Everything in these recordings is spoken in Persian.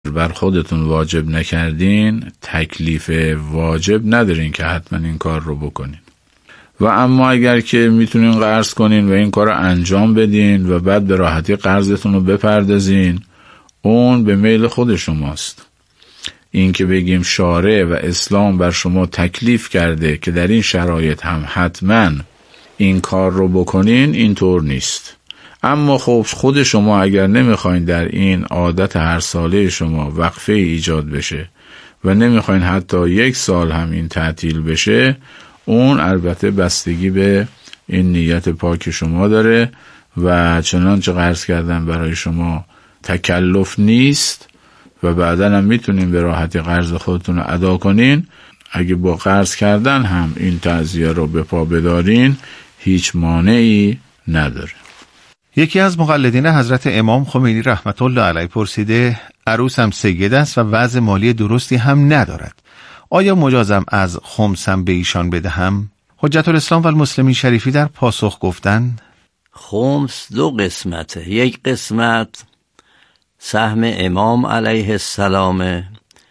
بر خودتون واجب نکردین، تکلیف واجب ندارین که حتما این کار رو بکنین. و اما اگر که میتونین قرض کنین و این کار رو انجام بدین و بعد به راحتی قرضتون رو بپردازین، اون به میل خود شماست. این که بگیم شارع و اسلام بر شما تکلیف کرده که در این شرایط هم حتما این کار رو بکنین، اینطور نیست. اما خب خود شما اگر نمیخواین در این عادت هر ساله شما وقفه ایجاد بشه و نمیخواین حتی 1 سال هم این تعطیل بشه، اون البته بستگی به این نیت پاک شما داره و چنانچه قرض کردن برای شما تکلف نیست و بعداً هم میتونین به راحتی قرض خودتون رو ادا کنین. اگه با قرض کردن هم این تعزیه رو به پا بدارین، هیچ مانعی نداره. یکی از مقلدین حضرت امام خمینی رحمت الله علیه پرسیده عروسم سید است و وضع مالی درستی هم ندارد، آیا مجازم از خمسم به ایشان بدهم؟ حجت الاسلام و المسلمین شریفی در پاسخ گفتند خمس 2 قسمته. 1 قسمت سهم امام علیه السلام،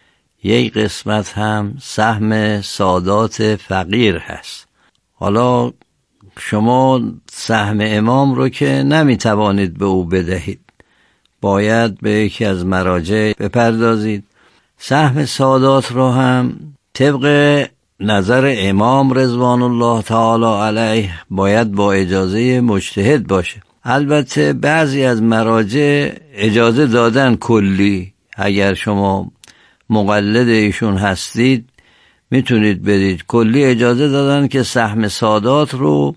1 قسمت هم سهم سادات فقیر هست. حالا شما سهم امام رو که نمیتوانید به او بدهید، باید به یکی از مراجع بپردازید. سهم سادات رو هم طبق نظر امام رضوان الله تعالی علیه باید با اجازه مجتهد باشه. البته بعضی از مراجع اجازه دادن کلی، اگر شما مقلد ایشون هستید میتونید بدید. کلی اجازه دادن که سهم سادات رو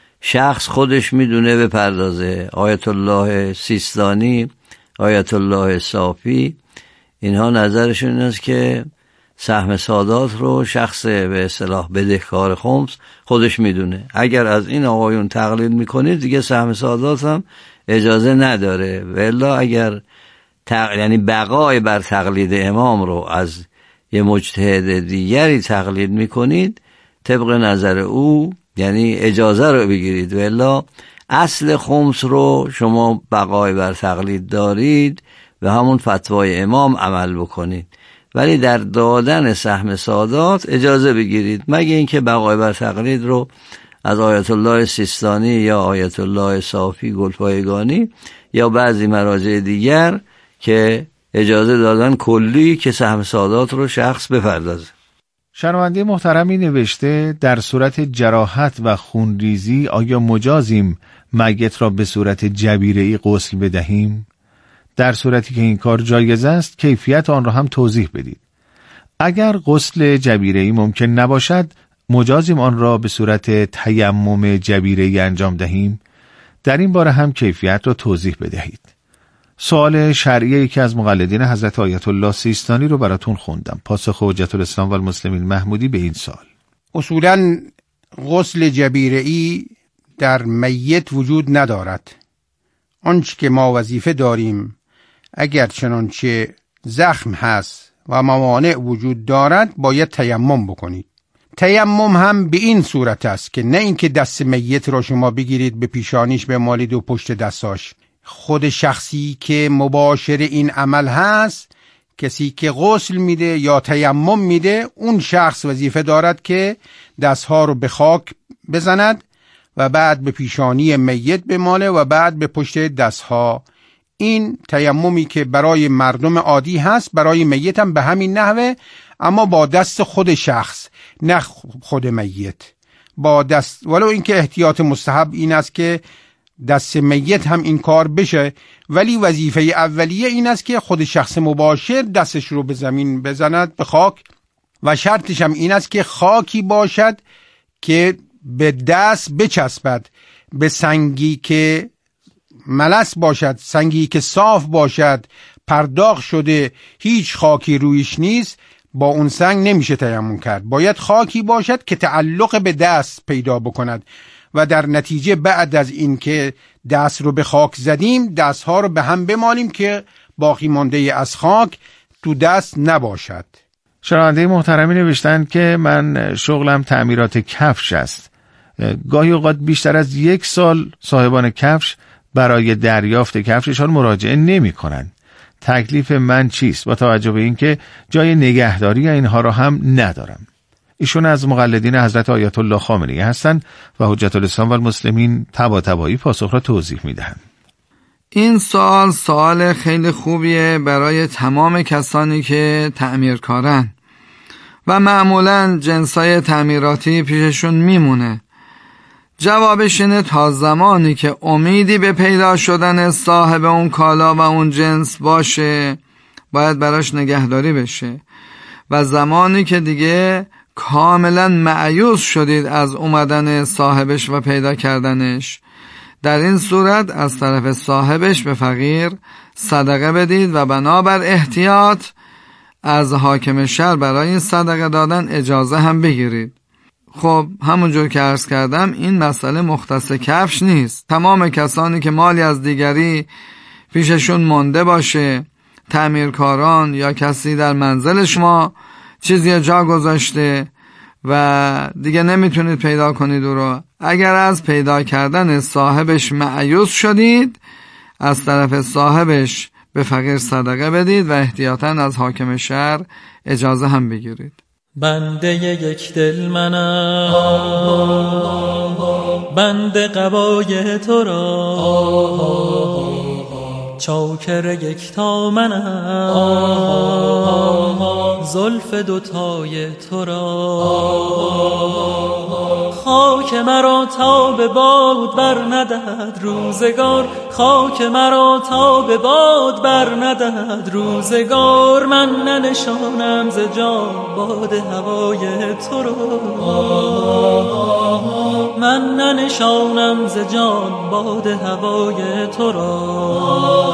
شخص خودش میدونه بپردازه. آیت الله سیستانی، آیت الله صافی، اینها نظرشون این است که سهم سادات رو شخص به اصطلاح بدهکار خمس خودش میدونه. اگر از این آقایون تقلید میکنید دیگه سهم سادات هم اجازه نداره. والا اگر یعنی بقای بر تقلید امام رو از یه مجتهد دیگری تقلید میکنید، طبق نظر او یعنی اجازه رو بگیرید. والا اصل خمس رو شما بقای بر تقلید دارید و همون فتوای امام عمل بکنید، ولی در دادن سهم سادات اجازه بگیرید، مگه اینکه بقای بر تقلید رو از آیت الله سیستانی یا آیت الله صافی گلپایگانی یا بعضی مراجع دیگر که اجازه دادن کلی که سهم سادات رو شخص بپردازه. شنونده محترمی نوشته در صورت جراحت و خونریزی آیا مجازیم میت را به صورت جبیره‌ای غسل بدهیم؟ در صورتی که این کار جایز است کیفیت آن را هم توضیح بدید. اگر غسل جبیره‌ای ممکن نباشد مجازیم آن را به صورت تیمم جبیره‌ای انجام دهیم؟ در این باره هم کیفیت را توضیح بدهید. سوال شرعی که از مقلدین حضرت آیت الله سیستانی رو براتون خوندم. پاسخ حجت الاسلام و المسلمین محمودی به این سوال: اصولاً غسل جبیره‌ای در میت وجود ندارد. آنچه که ما وظیفه داریم اگر چنانچه زخم هست و موانع وجود دارد باید تیمم بکنید. تیمم هم به این صورت است که نه اینکه دست میت را شما بگیرید به پیشانیش بمالید و پشت دستاش. خود شخصی که مباشر این عمل هست، کسی که غسل میده یا تیمم میده، اون شخص وظیفه دارد که دستها رو به خاک بزند و بعد به پیشانی میت بماله و بعد به پشت دستها. این تیممی که برای مردم عادی هست برای میت هم به همین نحوه، اما با دست خود شخص نه خود میت، با دست. ولو اینکه احتیاط مستحب این است که دست میت هم این کار بشه، ولی وظیفه اولیه این است که خود شخص مباشر دستش رو به زمین بزند، به خاک، و شرطش هم این است که خاکی باشد که به دست بچسبد، به سنگی که ملس باشد، سنگی که صاف باشد، پرداخت شده، هیچ خاکی رویش نیست، با اون سنگ نمیشه تیمم کرد. باید خاکی باشد که تعلق به دست پیدا بکند و در نتیجه بعد از این که دست رو به خاک زدیم دستها رو به هم بمالیم که باقی مانده از خاک تو دست نباشد. شنونده محترمی نوشتن که من شغلم تعمیرات کفش است. گاهی اوقات بیشتر از 1 سال صاحبان کفش برای دریافت کفششان مراجعه نمی کنند. تکلیف من چیست، با توجه به اینکه جای نگهداری اینها را هم ندارم. ایشون از مقلدین حضرت آیت الله خامنه‌ای هستند و حجت الاسلام و المسلمین طباطبایی پاسخ را توضیح میدهند. این سوال خیلی خوبیه برای تمام کسانی که تعمیرکارن و معمولاً جنسای تعمیراتی پیششون میمونه. جوابش اینه تا زمانی که امیدی به پیدا شدن صاحب اون کالا و اون جنس باشه باید براش نگهداری بشه و زمانی که دیگه کاملا مایوس شدید از اومدن صاحبش و پیدا کردنش، در این صورت از طرف صاحبش به فقیر صدقه بدید و بنابر احتیاط از حاکم شهر برای این صدقه دادن اجازه هم بگیرید. خب همونجور که عرض کردم این مسئله مختص کفش نیست. تمام کسانی که مالی از دیگری پیششون مونده باشه، تعمیرکاران یا کسی در منزل شما چیزی جا گذاشته و دیگه نمیتونید پیدا کنید او رو، اگر از پیدا کردن صاحبش مایوس شدید از طرف صاحبش به فقیر صدقه بدید و احتیاطاً از حاکم شهر اجازه هم بگیرید. بنده یک دل منم، بنده قبای تو را، چاکر یکتا منم، زلف دوتای تو را. خاک مرا تا به باد بر ندهد روزگار، خاک مرا تا به باد بر ندهد روزگار. من ننشانم ز جان باد هوای تو را، من ننشانم ز جان باد هوای تو را.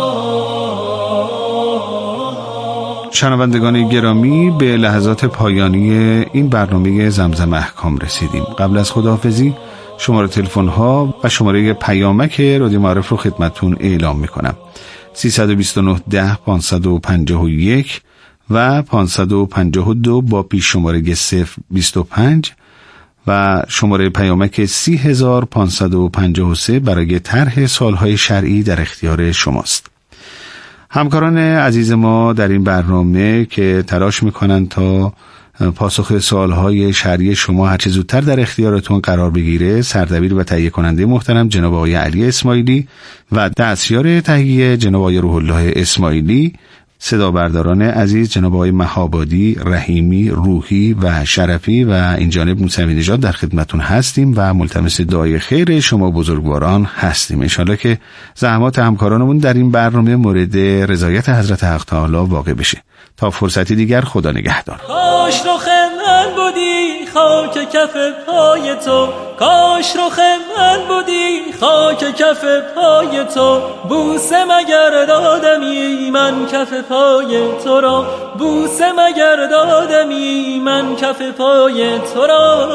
شنوندگان گرامی، به لحظات پایانی این برنامه زمزم احکام رسیدیم. قبل از خداحافظی شماره تلفن ها و شماره پیامک رادیو معارف رو خدمتتون اعلام میکنم: 329 10 551 و 552 با پیش شماره 025 و شماره پیامک 30553 برای طرح سوالهای شرعی در اختیار شماست. همکاران عزیز ما در این برنامه که تلاش میکنن تا پاسخ سوالهای شرعی شما هرچه زودتر در اختیارتون قرار بگیره، سردبیر و تهیه کننده محترم جناب آقای علی اسماعیلی و دستیار تهیه جناب آقای روح الله اسماعیلی، صدا برداران عزیز جناب آقای مهابادی، رحیمی، روحی و شرفی و این جانب موسوی نژاد در خدمتون هستیم و ملتمس دعای خیر شما بزرگواران هستیم. انشالله که زحمات همکارانمون در این برنامه مورد رضایت حضرت حق تعالی واقع بشه. تا فرصتی دیگر، خدا نگهدار. کاش رخ من بودی خاک کف پای تو، کاش رخ من بودی خاک کف پای تو. بوسه مگر دادمی من کف پای تو را، بوسه مگر دادمی من کف پای تو را.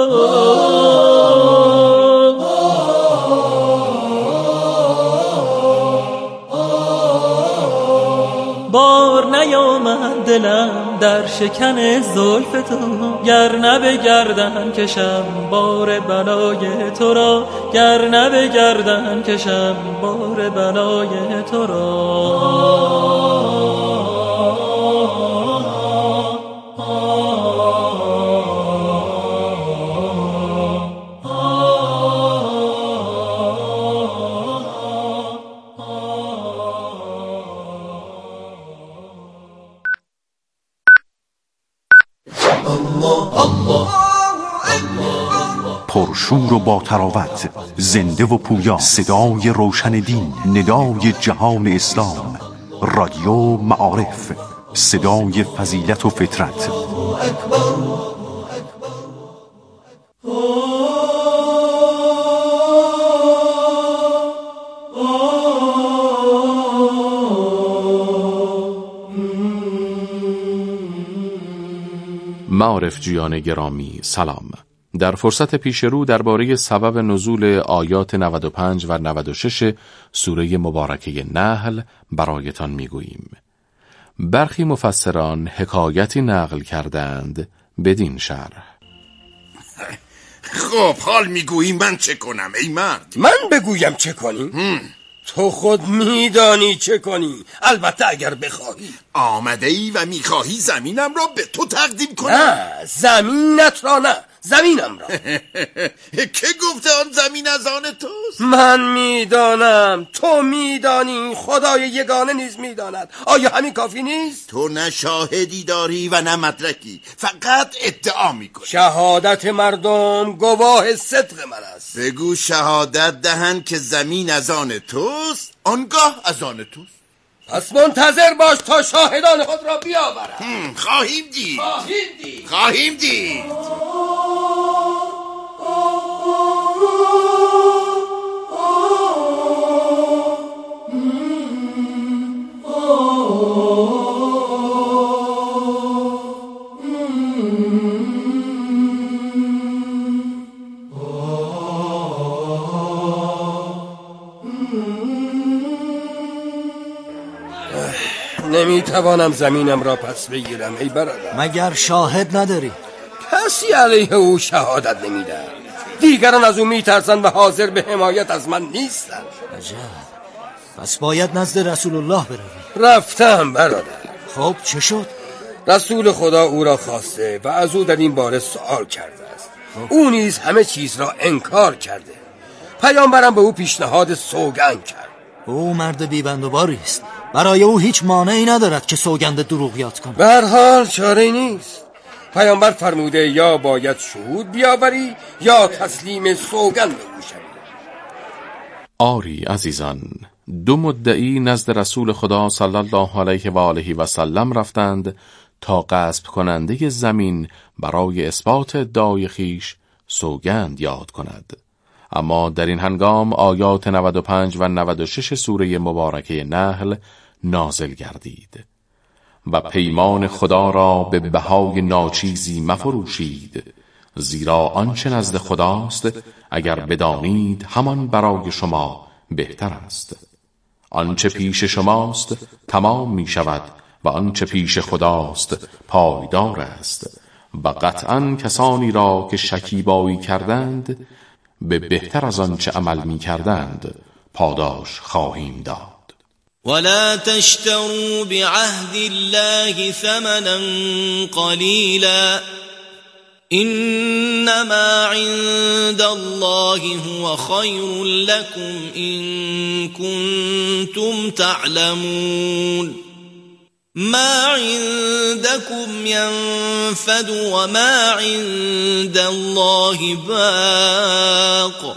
بار نیامد دلم در شکن زلف تو، گر نه به گردن کشم بار بلای تو را، گر نه به گردن کشم بار بلای تو را. پرشور و با تراوت، زنده و پویا، صدای روشن دین، ندای جهان اسلام، رادیو معارف، صدای فضیلت و فطرت. معارف جویان گرامی سلام. در فرصت پیش رو درباره سبب نزول آیات 95 و 96 سوره مبارکه نحل برایتان میگوییم. برخی مفسران حکایتی نقل کردند بدین شرح: خب حال میگویی من چه کنم ای مرد؟ من بگویم چه کنیم؟ تو خود میدانی چه کنی، البته اگر بخواهی. آمده ای و میخواهی زمینم را به تو تقدیم کنم؟ نه، زمینت را نه، زمینم را. که گفته آن زمین از آن توست؟ من میدانم، تو میدانی، خدای یگانه نیز میداند. آیا همین کافی نیست؟ تو نه شاهدی داری و نه مدرکی، فقط ادعا میکنی. شهادت مردم گواه صدق من است. بگو شهادت دهند که زمین از آن توست، آنگاه از آن توست. پس منتظر باش تا شاهدان خود را بیاورم. خواهیم دید. نمیتوانم زمینم را پس بگیرم ای برادر. مگر شاهد نداری؟ کسی علیه او شهادت نمیده. دیگران از او میترسند و حاضر به حمایت از من نیستند. عجب. پس باید نزد رسول الله بروی. رفتم برادر. خب چه شد؟ رسول خدا او را خواسته و از او در این باره سوال کرده است. او نیز همه چیز را انکار کرده. پیامبرم به او پیشنهاد سوگند کرد. او مرد بی‌بندوباری است. برای او هیچ مانعی ندارد که سوگند دروغ یاد کنه. به هر حال چاره‌ای نیست. پیامبر فرموده یا باید شهود بیاوری یا تسلیم سوگند بگوشی. آری عزیزان، دو مدعی نزد رسول خدا صلی الله علیه و آله و سلم رفتند تا غصب کننده زمین برای اثبات ادعای خویش سوگند یاد کند. اما در این هنگام آیات 95 و 96 سوره مبارکه نحل نازل گردید. و پیمان خدا را به بهای ناچیزی مفروشید، زیرا آنچه نزد خداست اگر بدانید همان برای شما بهتر است. آنچه پیش شماست تمام می شود و آنچه پیش خداست پایدار است و قطعا کسانی را که شکیبایی کردند به بهتر از آنچه عمل می کردند پاداش خواهیم داد. ولا تشتروا بعهد الله ثمنا قليلا إنما عند الله هو خير لكم إن كنتم تعلمون ما عندكم ينفد وما عند الله باق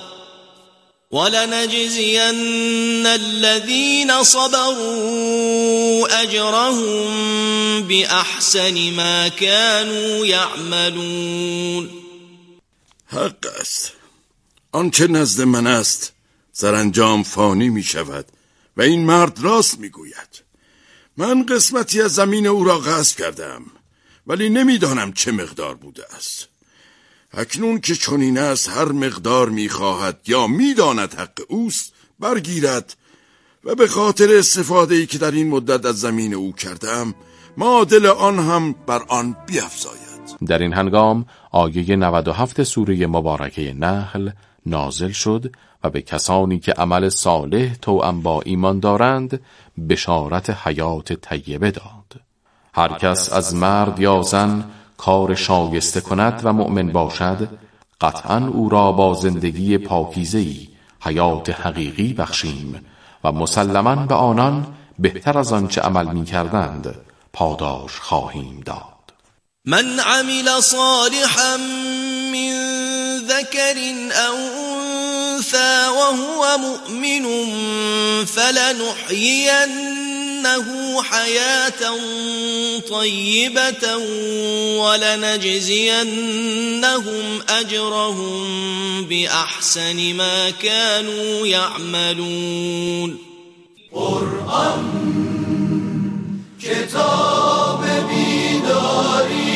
ولنجزين الذين صبروا أجرهم بأحسن ما كانوا يعملون. حق است. آنچه نزد من است سرانجام فانی می شود و این مرد راست می گوید. من قسمتی از زمین او را غصب کردم ولی نمیدانم چه مقدار بوده است. اکنون که چنین است هر مقدار میخواهد یا میداند حق اوست برگیرد و به خاطر استفاده‌ای که در این مدت از زمین او کردم معادل آن هم بر آن بیفزاید. در این هنگام آیه 97 سوره مبارکه نحل نازل شد و به کسانی که عمل صالح توأم با ایمان دارند بشارت حیات طیبه داد. هر کس از مرد یا زن کار شایسته کند و مؤمن باشد قطعاً او را با زندگی پاکیزه‌ای حیات حقیقی بخشیم و مسلماً به آنان بهتر از آنچه عمل می کردند پاداش خواهیم داد. من عمل صالحا من ذكر أو أنثى وهو مؤمن فلنحيينه حياة طيبة ولنجزينهم أجرهم بأحسن ما كانوا يعملون. قرآن کتاب بیداری.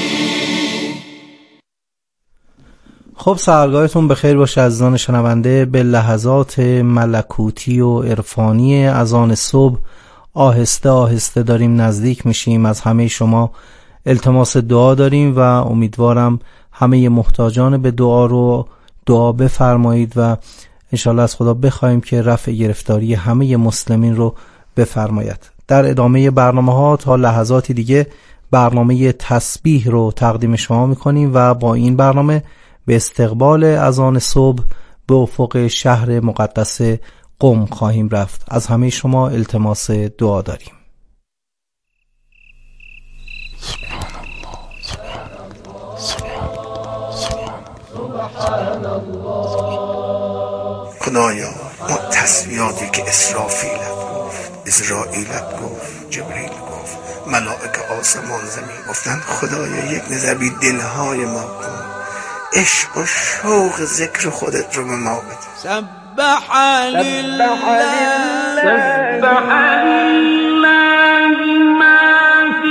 خب سحرگاهتون بخیر باشه عزیزان شنونده. به لحظات ملکوتی و عرفانی اذان صبح آهسته آهسته داریم نزدیک میشیم. از همه شما التماس دعا داریم و امیدوارم همه محتاجان به دعا رو دعا بفرمایید و انشاءالله از خدا بخوایم که رفع گرفتاری همه مسلمین رو بفرماید. در ادامه برنامه‌ها تا لحظاتی دیگه برنامه تسبیح رو تقدیم شما می‌کنیم و با این برنامه به استقبال اذان صبح به افق شهر مقدس قم خواهیم رفت. از همه شما التماس دعا داریم. خدایا اون تسبیحاتی که اسرافیلت گفت، اسرائیلت گفت، جبریل گفت، ملائکه آسمان زمین گفتن، خدایا یک نظری دلهای ما کن، عشق و شوق ذکر خودت رو به ما بده. سبح لله ما فی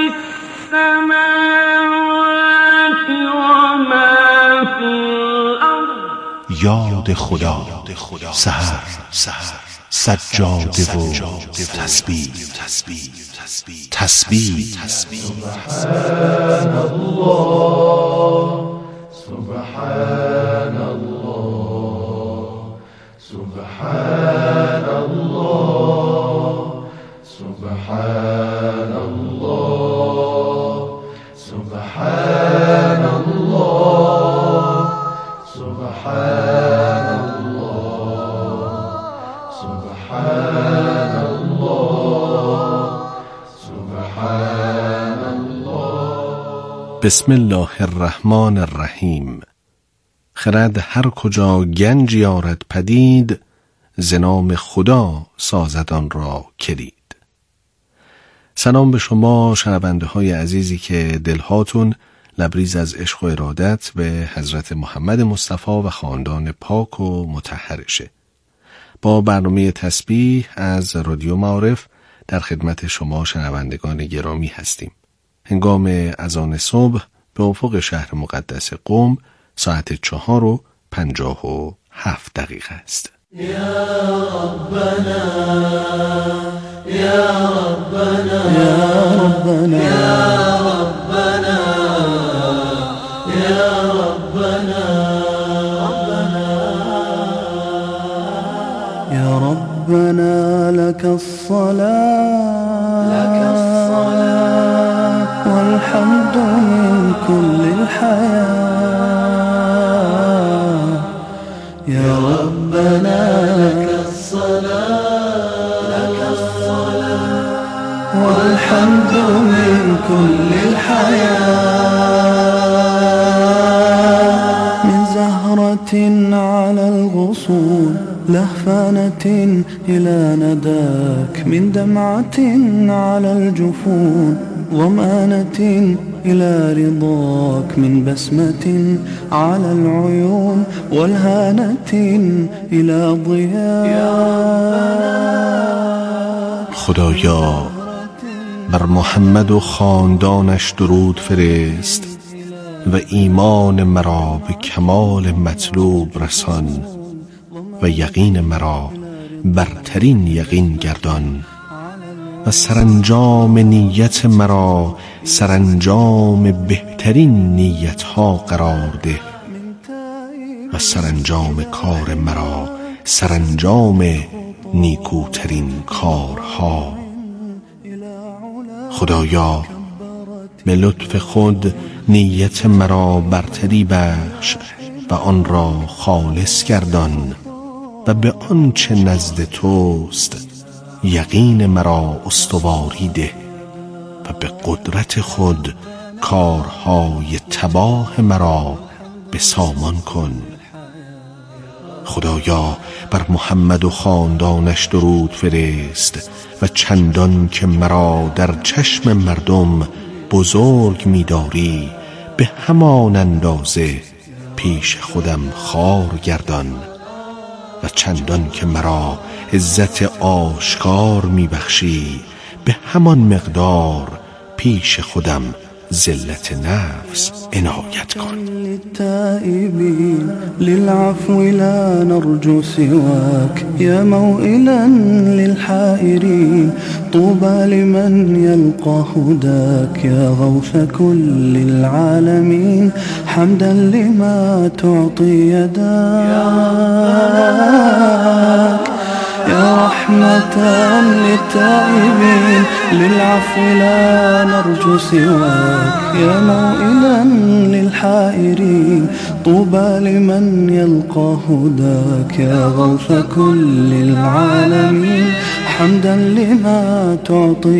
السماوات و ما فی الارض. یاد خدا سحر سجاده و تسبیح سبحان الله سبحان الله سبحان الله سبحان الله سبحان الله سبحان الله سبحان الله سبحان الله. بسم الله الرحمن الرحیم. خرد هر کجا گنج یارد پدید، ز نام خدا سازد آن را کلید. سلام به شما شنونده های عزیزی که دلهاتون لبریز از عشق و ارادت به حضرت محمد مصطفی و خاندان پاک و مطهرشه. با برنامه تسبیح از رادیو معارف در خدمت شما شنوندگان گرامی هستیم. هنگام اذان صبح به افق شهر مقدس قم ساعت 4:57 است. یا ربنا یا ربنا یا ربنا یا ربنا یا ربنا لك الصلاة والحمد من كل الحياة. يا ربنا لك الصلاة والحمد من كل الحياة. من زهرة على الغصون لهفانة إلى نداك، من دمعة على الجفون ضمانة إلى رضاك، من بسمة على العيون والهانة إلى ضياء. خدایا بر محمد و خاندانش درود فرست و ایمان مرا به کمال مطلوب رسان و یقین مرا برترین یقین گردان و سرانجام نیت مرا سرانجام بهترین نیت ها قرار ده و سرانجام کار مرا سرانجام نیکوترین کارها. خدایا به لطف خود نیت مرا برتری بخش و آن را خالص گردان و به آنچه نزد توست یقین مرا استواری ده و به قدرت خود کارهای تباه مرا به سامان کن. خدایا بر محمد و خاندانش درود فرست و چندان که مرا در چشم مردم بزرگ می‌داری به همان اندازه پیش خودم خوار گردان و چندان که مرا عزت آشکار میبخشی به همان مقدار پیش خودم ذلت نفس عنایت کن. للتائبين للعفو لا نرجو سواك يا موئلا للحائرين طوبى لمن يلقى هداك يا غوث كل العالمين حمدا لما تعطي يداك يا رحمة للتائبين للعفو لا نرجو سواك يا موئلا للحائرين طوبى لمن يلقى هداك يا غوث كل العالمين حمدا لما تعطي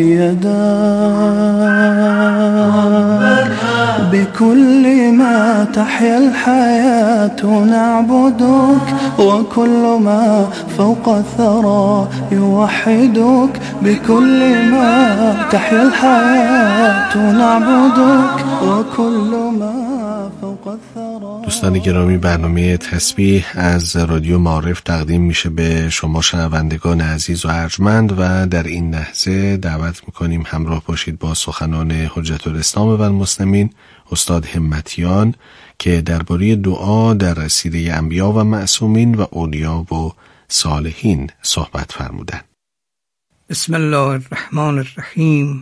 يداك بكل ما تحيا الحياة نعبدك وكل ما فوق الثرى يوحدك بكل ما تحيا الحياة نعبدك وكل ما فوق الثرى. دوستان گرامی، برنامه تسبیح از رادیو معارف تقدیم میشه به شما شنوندگان عزیز و ارجمند و در این لحظه دعوت میکنیم همراه باشید با سخنان حجت الاسلام و المسلمین استاد همتیان که درباره دعا در سیره انبیا و معصومین و اولیا و صالحین صحبت فرمودند. بسم الله الرحمن الرحیم.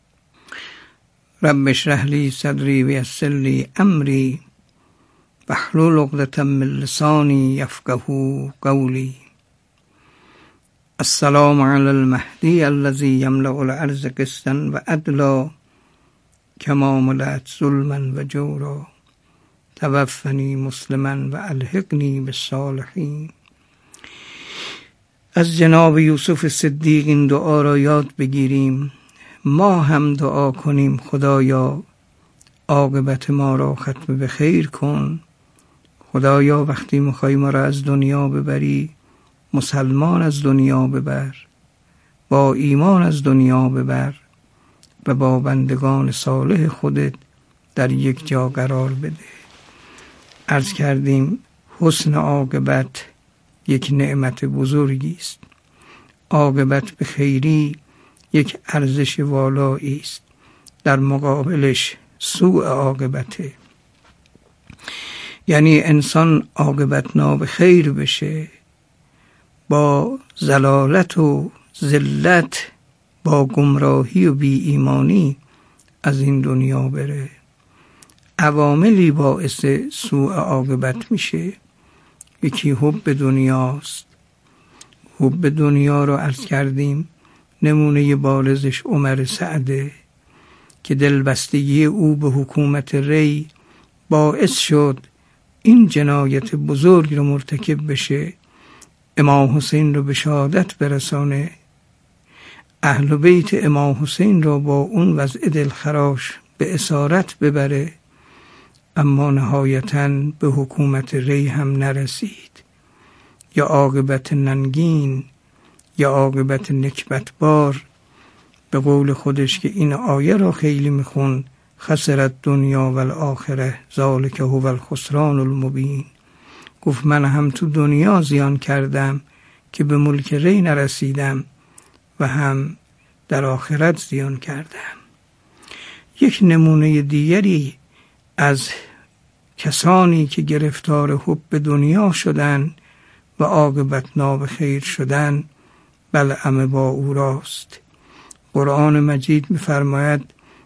رب اشرح لی صدری و یسر لی امری واحلل عقدة من لسانی یفقهوا قولی. السلام علی المهدی الذی یملأ الارض قسطا و عدلا کما ملأت ظلما و جورا. توفنی مسلما و الحقنی بالصالحین. از جناب یوسف صدیق این دعا را یاد بگیریم. ما هم دعا کنیم خدایا عاقبت ما را ختم به خیر کن. خدایا وقتی میخوای ما را از دنیا ببری مسلمان از دنیا ببر، با ایمان از دنیا ببر و با بندگان صالح خودت در یک جا قرار بده. عرض کردیم حسن عاقبت یک نعمت بزرگی است. عاقبت به خیری یک ارزش والایی است. در مقابلش سوء عاقبته، یعنی انسان عاقبت نابخیر بشه، با ضلالت و ذلت، با گمراهی و بی ایمانی از این دنیا بره. عواملی باعث سوء عاقبت میشه. یکی حب دنیاست. حب دنیا رو عرض کردیم نمونه بارزش عمر سعده که دلبستگی او به حکومت ری باعث شد این جنایت بزرگ رو مرتکب بشه، امام حسین رو به شهادت برسانه، اهل بیت امام حسین رو با اون وضع دلخراش به اسارت ببره، اما نهایتاً به حکومت ری هم نرسید. یا عاقبت ننگین یا عاقبت نکبتبار. به قول خودش که این آیه را خیلی میخون، خسرت دنیا و الاخره ذالک هو الخسران المبین. گفت من هم تو دنیا زیان کردم که به ملک ری نرسیدم و هم در آخرت زیان کردم. یک نمونه دیگری از کسانی که گرفتار حب دنیا شدن و عاقبت نابخیر شدن بلعم باوراست. قرآن مجید می‌فرماید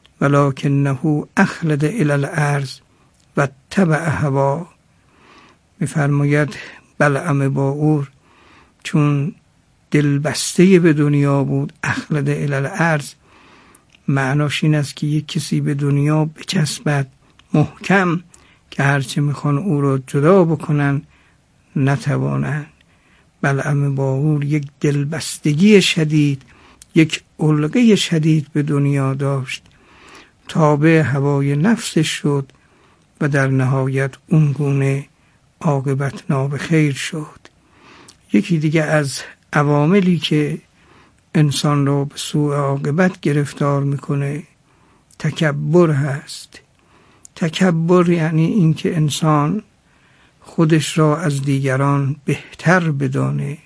ولکنه اخلد الی الارض و اتبع هوا. می‌فرماید بلعم باور چون دلبسته به دنیا بود، اخلد الی الارض معناش این است که یک کسی به دنیا بچسبد محکم که هرچه میخوان او را جدا بکنن نتوانند. بلعم باور یک دلبستگی شدید، یک علقه شدید به دنیا داشت، تابع هوای نفسش شد و در نهایت اون گونه عاقبت نابخیر شد. یکی دیگه از عواملی که انسان را به سوء عاقبت گرفتار میکنه تکبر هست. تکبر یعنی این که انسان خودش را از دیگران بهتر بدانه،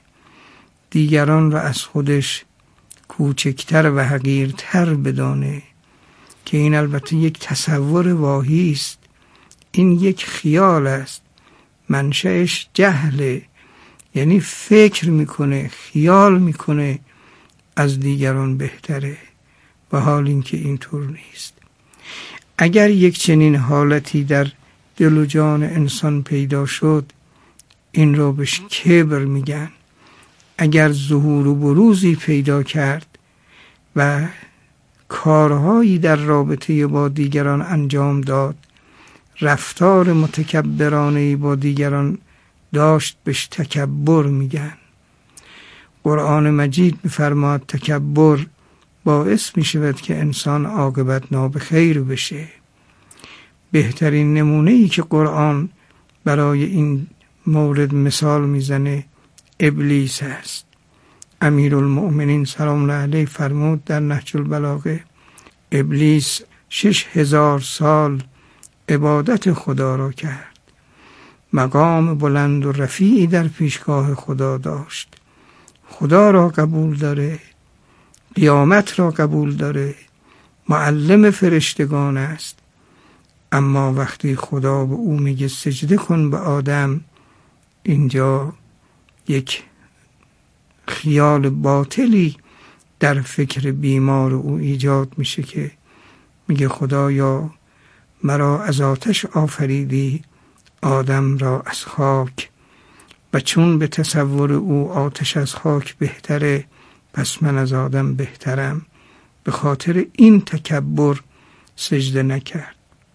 دیگران را از خودش کوچکتر و حقیرتر بدانه، که این البته یک تصور واهی است، این یک خیال است، منشأش جهله، یعنی فکر میکنه، خیال میکنه از دیگران بهتره، و حال اینکه اینطور نیست. اگر یک چنین حالتی در دل و جان انسان پیدا شد، این را بهش کبر میگن. اگر ظهور و بروزی پیدا کرد و کارهایی در رابطه با دیگران انجام داد، رفتار متکبرانه‌ای با دیگران داشت، بهش تکبر میگن. قرآن مجید میفرماد تکبر باعث میشود که انسان عاقبت نابخیر بشه. بهترین نمونه‌ای که قرآن برای این مورد مثال میزنه ابلیس است. امیرالمؤمنین سلام الله علیه فرمود در نهج البلاغه ابلیس 6000 سال عبادت خدا را کرد، مقام بلند و رفیعی در پیشگاه خدا داشت، خدا را قبول داره، قیامت را قبول داره، معلم فرشتگان است، اما وقتی خدا به او میگه سجده کن به آدم، اینجا یک خیال باطلی در فکر بیمار او ایجاد میشه که میگه خدایا مرا از آتش آفریدی، آدم را از خاک، و چون به تصور او آتش از خاک بهتره، پس من از آدم بهترم. به خاطر این تکبر سجده نکرد.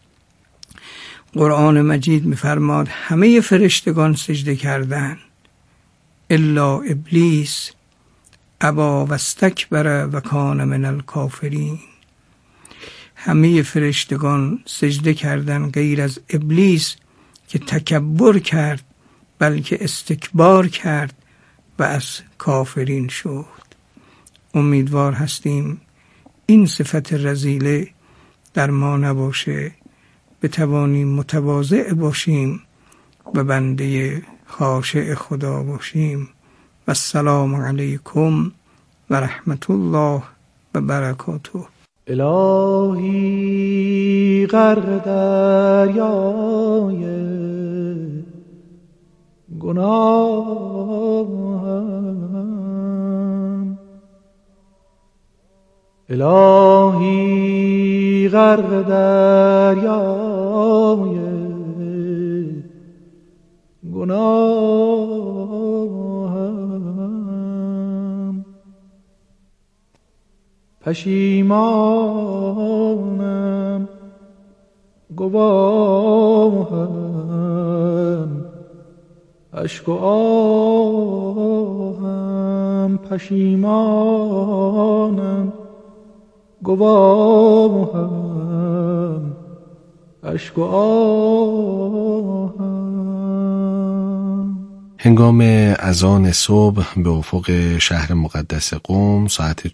قرآن مجید میفرماد همه فرشتگان سجده کردند الا ابلیس ابا و استکبر و کان من الکافرین. همه فرشتگان سجده کردند غیر از ابلیس که تکبر کرد، بلکه استکبار کرد و از کافرین شد. امیدوار هستیم این صفت رذیله در ما نباشه، بتوانیم متواضع باشیم و بنده خاشع خدا باشیم. و السلام علیکم و رحمت الله و برکاته. الهی غرق دریای گناهم، الهی غرق دریای گناهم، پشیمانم گواهم، اشک و آهم، پشیمانم گواهم، اشک و آهم. هنگام اذان صبح به افق شهر مقدس قم ساعت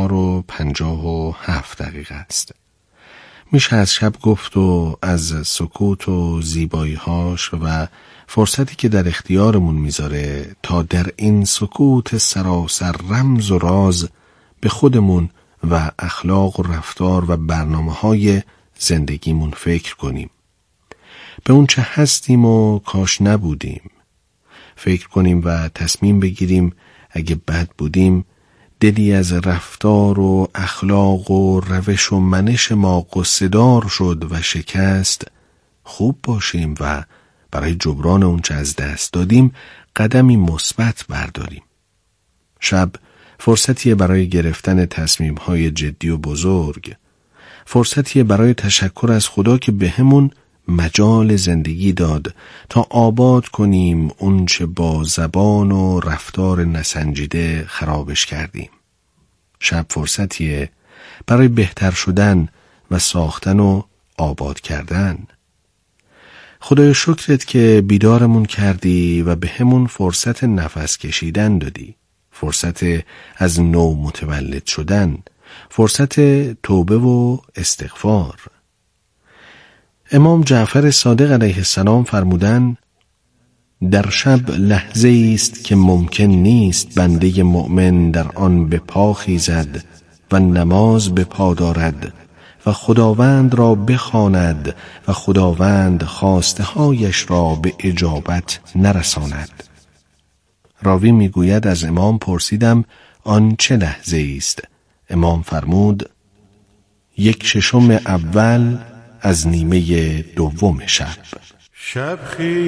4:57 است. میشه از شب گفت و از سکوت و زیبایی‌هاش و فرصتی که در اختیارمون میذاره تا در این سکوت سراسر رمز و راز به خودمون و اخلاق و رفتار و برنامه‌های زندگیمون فکر کنیم. به اون چه هستیم و کاش نبودیم فکر کنیم و تصمیم بگیریم اگه بد بودیم دلی از رفتار و اخلاق و روش و منش ما غصه‌دار شد و شکست خوب باشیم و برای جبران اون چه از دست دادیم قدمی مثبت برداریم. شب فرصتیه برای گرفتن تصمیم‌های جدی و بزرگ، فرصتیه برای تشکر از خدا که بهمون مجال زندگی داد تا آباد کنیم اون چه با زبان و رفتار نسنجیده خرابش کردیم. شب فرصتیه برای بهتر شدن و ساختن و آباد کردن. خدای شکرت که بیدارمون کردی و به همون فرصت نفس کشیدن دادی، فرصت از نو متولد شدن، فرصت توبه و استغفار. امام جعفر صادق علیه السلام فرمودن در شب لحظه است که ممکن نیست بنده مؤمن در آن به پا خیزد و نماز به پا دارد و خداوند را بخواند و خداوند خواسته هایش را به اجابت نرساند. راوی میگوید از امام پرسیدم آن چه لحظه است؟ امام فرمود 1/6 اول از نیمه دوم شب. شب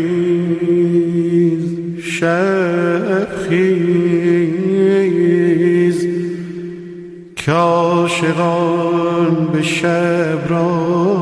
خیز شب خیز که عاشقان به شب را